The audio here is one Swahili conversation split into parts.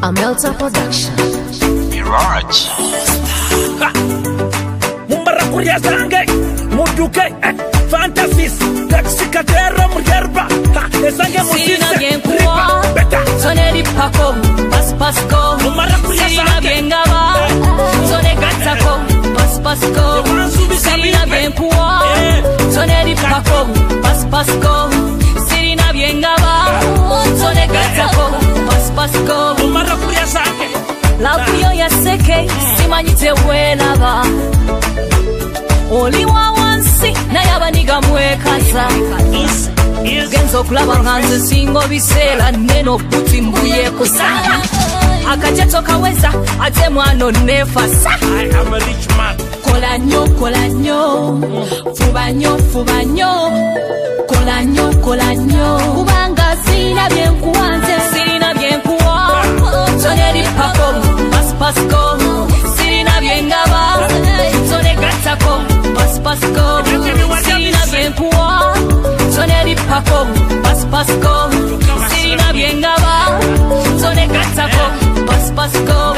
Amelta Production. Mirage. Mumarakuria zange, muduke, fantasies, Texicadero, Muyerba, Ezange Musise, Ripa, Beta, Soneri Paco, Paspasco, Sirina Bengaba, Sone Gatako, Paspasco, Sirina Bengua, Soneri Paco, Paspasco, Sirina Bengaba, Sone Gatako, Paspasco, Mumarakuria zange. La kuyo ya seke, simanyite welaba Oliwa wansi, na yabaniga mwekaza Genzo kulaba nganze singo bisela neno puti mbuye kusanga Akajeto kaweza, ate mwano nefasa I am a rich man. Kola nyo, fuba nyo Kola nyo, kubanga sina bien kuanze Sina bien kuwa, soneri pako Paspasco, Sirina Bengaba, Sone Gatako, Paspasco, Sirina Bengua, Soneri Paco, Paspasco, Sirina Bengaba, Sone Gatako, Paspasco.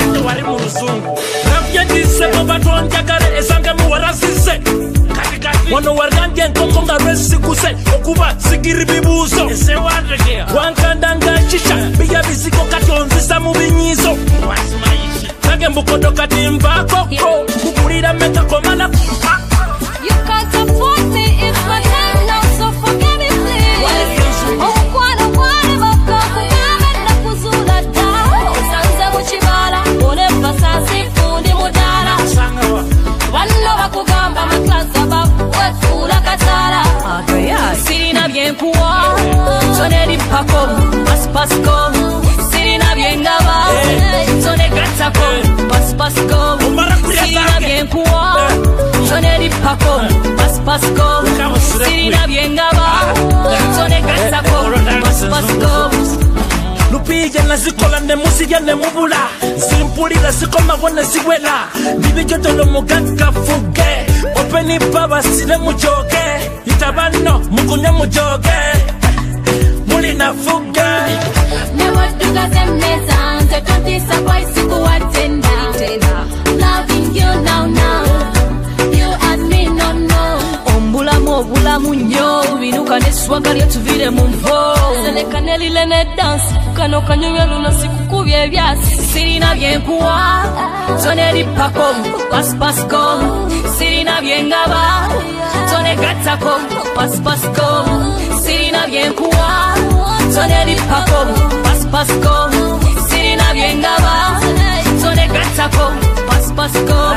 Ramya dise mbaton jakare esanga muwarasise. Wano warganje nkonga resi kuse okuba sigiri bibuzo. Ese wadrege. Wankandanga chisha biya bisiko katonzisa mu binyizo. Kage mbukodo katimba koko kukulira meka komala. You can't afford me if I have no, so forgive me please. Oh, kwana baka kugame na kuzula da. Sanze muchibala, one pasasi fundi mudala. Wano bakugamba maklaza bakwetura katala. Sirina bien kuwa, soneri pako, paspasco. Sirina bien gaba, sone gatako, paspasco. Sirina bien kuwa, soneri pako, paspasco. Sirina bien gaba, sone gatako, paspasco. Lupija na zikola ne musija ne mubula. Simpuli na zikoma wana siwela. Bibi joto no muganga fuge. Openi baba sile mujoge. Itabano mukunya mujoge. Muli na fuge. Never do that meza. Te kontisa boy siku watenda. Loving you now. You and me no. Ombula munyo. Binuka neswaga lya tuvire mumvo. Seleka nelile ne dance. Kano kanyuwe luna siku kubye vyasi. Sirina bien kuwa. Soneri pako. Paspasco. Sirina bien gaba. Sone gatako. Paspasco. Sirina bien kuwa. Soneri pako. Paspasco. Sirina bien gaba. Sone gatako. Paspasco.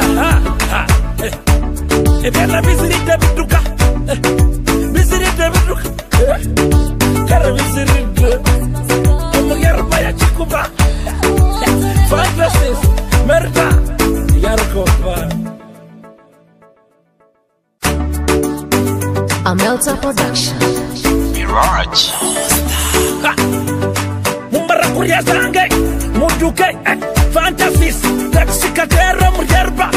Ebela visirite bituka. Visirite bituka. Kara visirite. Omuyerba ya chikuba. Fantasies. Merda. Yarkoba. Amelta Production. Mirage. Mumarakuria zange, muduke, fantasies, Texicadero, Muyerba,